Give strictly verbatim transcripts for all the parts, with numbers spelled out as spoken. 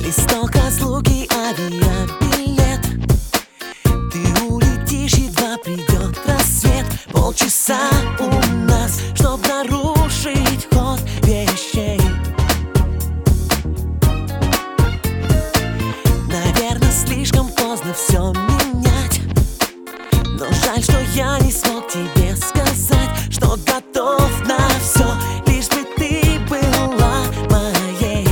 Листок разлуки, авиабилет. Ты улетишь, едва придет рассвет. Полчаса у нас, чтоб нарушить ход вещей. Наверное, слишком поздно все менять, но жаль, что я не смог тебе сказать, что готов на все, лишь бы ты была моей.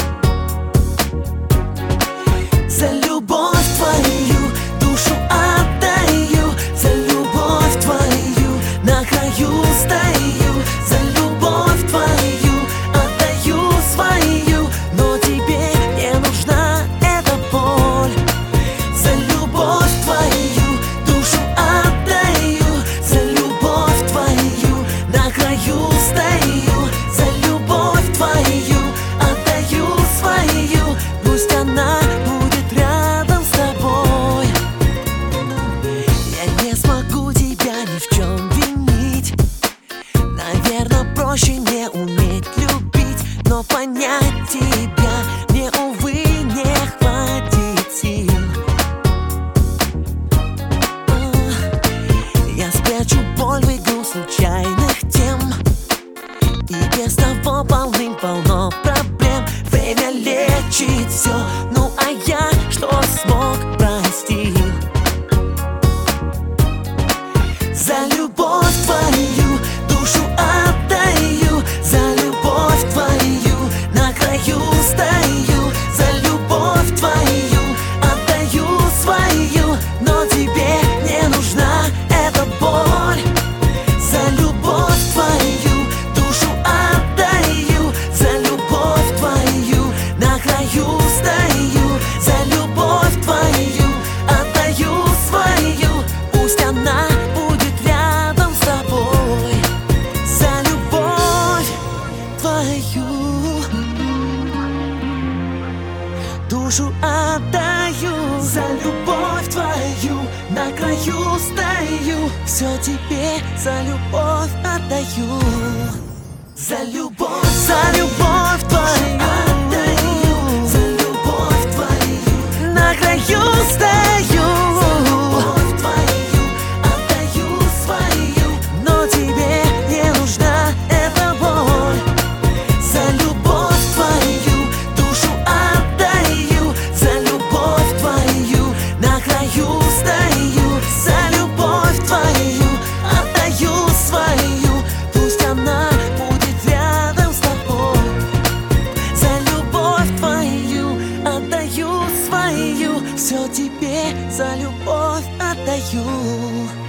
За любовь твою душу отдаю, за любовь твою на краю стою, за любовь твою отдаю свою, но тебе не нужна эта боль. За любовь твою душу отдаю, за любовь твою на краю стою, за любовь твою отдаю свою, пусть она будет рядом с тобой. Я не смогу тебя ни в чем винить. Наверное, проще не уметь любить, но понять тебя мне, увы, не хватит сил. Я спрячу боль в игру случайных тем, и без того полным-полно проблем. Время лечит все, ну а я что смог, простил. За любовь твою душу отдаю, за любовь твою на краю стою, за любовь твою отдаю свою, но тебе не нужна эта боль. За любовь твою душу отдаю, за любовь твою на краю стою, за любовь твою отдаю свою, пусть она будет рядом с тобой. За любовь твою душу отдаю, за любовь твою на краю стою, все тебе за любовь отдаю. За любовь, за любовь твою отдаю, за любовь твою на краю стою, за любовь твою отдаю свою, но тебе не нужна эта боль. За любовь твою душу отдаю, за любовь твою на краю стою, за любовь твою отдаю свою, пусть она будет рядом с тобой. За любовь твою отдаю свою, все тебе за любовь отдаю.